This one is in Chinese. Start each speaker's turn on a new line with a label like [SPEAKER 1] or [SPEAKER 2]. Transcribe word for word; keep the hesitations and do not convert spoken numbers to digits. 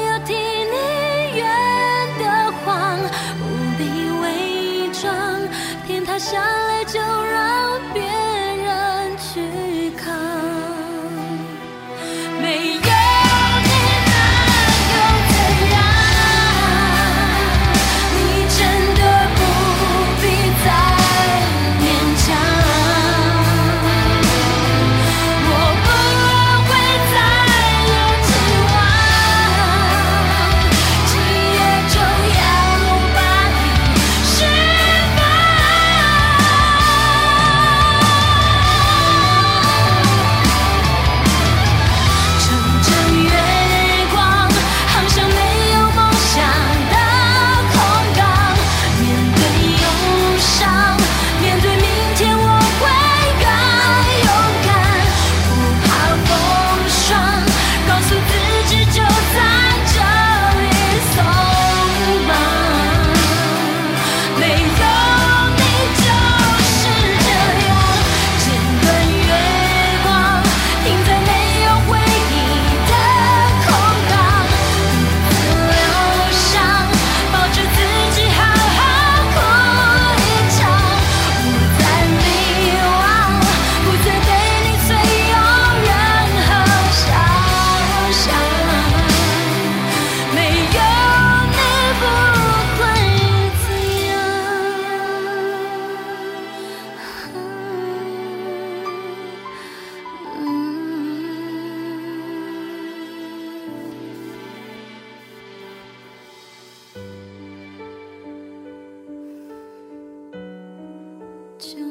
[SPEAKER 1] 要替你圆的谎，不必伪装，天塌下来就让别人去扛。没有你那又怎样？你真的不必再勉强。我不会再有期望，今夜就要把你释放。乘着月光，航向没有梦想的空港。面对忧伤，面对明天，我会更勇敢，不怕风霜，告诉自己就在这里松绑。没有你就是这样，剪断月光，停在没有回忆的空港，独自疗伤，抱着自己好好哭一场。不再迷惘，不再对你存有任何遐想。没有你不会怎样。就